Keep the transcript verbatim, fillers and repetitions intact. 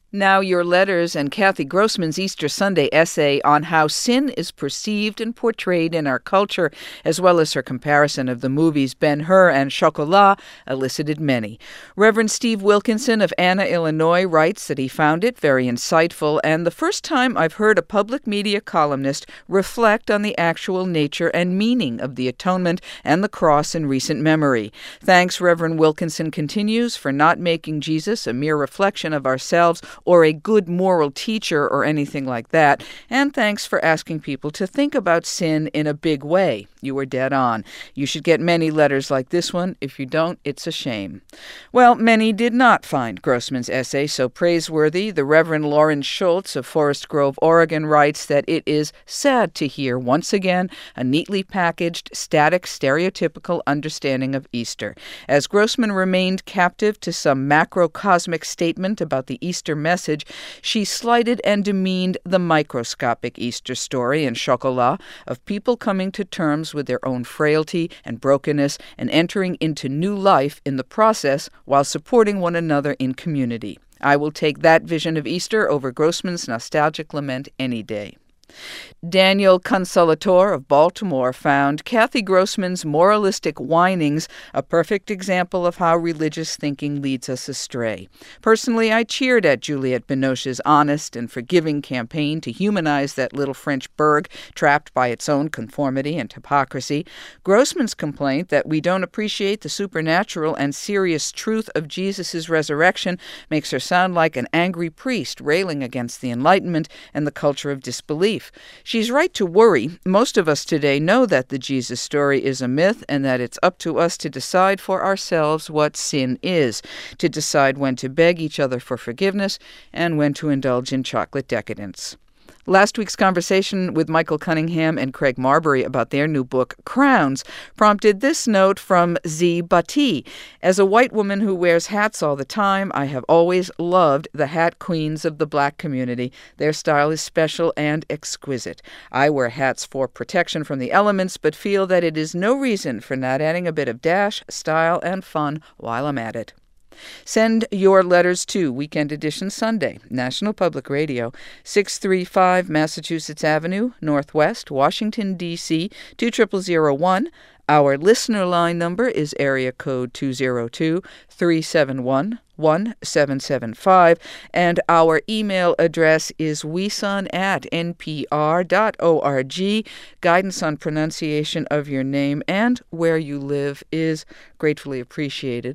Now your letters and Kathy Grossman's Easter Sunday essay on how sin is perceived and portrayed in our culture, as well as her comparison of the movies Ben-Hur and Chocolat, elicited many. Reverend Steve Wilkinson of Anna, Illinois, writes that he found it very insightful and the first time I've heard a public media columnist reflect on the actual nature and meaning of the atonement and the cross in recent memory. Thanks, Reverend Wilkinson continues, for not making Jesus a mere reflection of ourselves or a good moral teacher or anything like that, and thanks for asking people to think about sin in a big way. You were dead on. You should get many letters like this one. If you don't, it's a shame. Well, many did not find Grossman's essay so praiseworthy. The Reverend Lauren Schultz of Forest Grove, Oregon, writes that it is sad to hear, once again, a neatly packaged, static, stereotypical understanding of Easter. As Grossman remained captive to some macrocosmic statement about the Easter message, she slighted and demeaned the microscopic Easter story in Chocolat of people coming to terms with their own frailty and brokenness and entering into new life in the process while supporting one another in community. I will take that vision of Easter over Grossman's nostalgic lament any day. Daniel Consolator of Baltimore found Kathy Grossman's moralistic whinings a perfect example of how religious thinking leads us astray. Personally, I cheered at Juliette Binoche's honest and forgiving campaign to humanize that little French burg trapped by its own conformity and hypocrisy. Grossman's complaint that we don't appreciate the supernatural and serious truth of Jesus' resurrection makes her sound like an angry priest railing against the Enlightenment and the culture of disbelief. She's right to worry. Most of us today know that the Jesus story is a myth and that it's up to us to decide for ourselves what sin is, to decide when to beg each other for forgiveness and when to indulge in chocolate decadence. Last week's conversation with Michael Cunningham and Craig Marbury about their new book, Crowns, prompted this note from Z. Bati. As a white woman who wears hats all the time, I have always loved the hat queens of the black community. Their style is special and exquisite. I wear hats for protection from the elements, but feel that it is no reason for not adding a bit of dash, style, and fun while I'm at it. Send your letters to Weekend Edition Sunday, National Public Radio, six thirty-five Massachusetts Avenue, Northwest, Washington, D C two zero zero one. Our listener line number is area code two zero two, three seven one, one seven seven five, and our email address is weson at n p r dot org. Guidance on pronunciation of your name and where you live is gratefully appreciated.